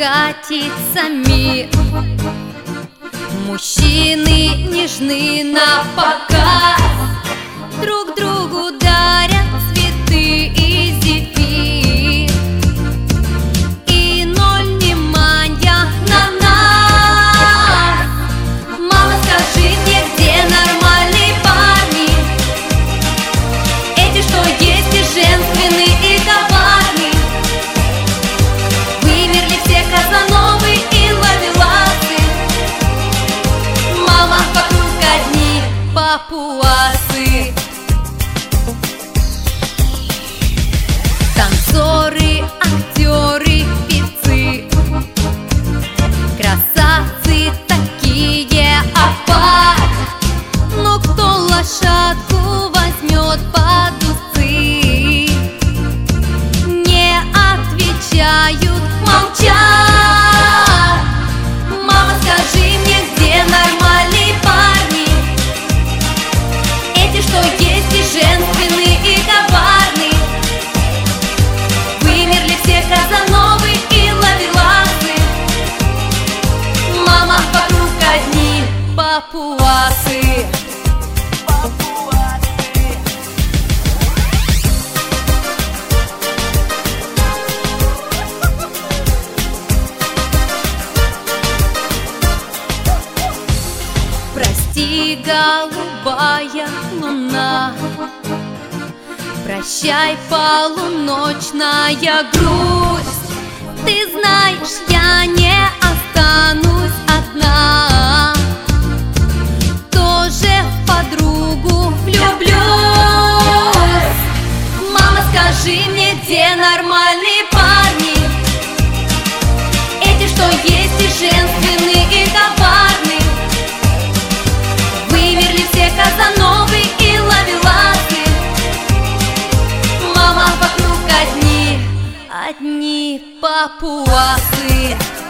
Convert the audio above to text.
катится мир. Мужчины нежны напоказ, друг другу дарят цветы и зефир, и ноль внимания на нас. Мама, скажи мне, где нормальные парни? Эти, что есть и женственные, и коварные. Вымерли все Казановы и Ловеласы. Мама, вокруг одни папуасы. Танцоры, актеры, певцы, красавцы такие, апа. Но кто лошадку возьмет под усы? Не отвечают, молчат. Мама, скажи мне, где нормальные парни? Эти, что есть и женственные, и коварные. Вымерли все Казановы и Ловеласы. Мама, вокруг одни папуасы. Прости, голубая луна, прощай, полуночная грусть. Ты знаешь, я не останусь одна, тоже в подругу влюблюсь. Мама, скажи мне, где нормальные парни? Эти, что есть и женственные, и коварные. Вымерли все Казановы и Ловеласы. Мама, вокруг одни папуасы.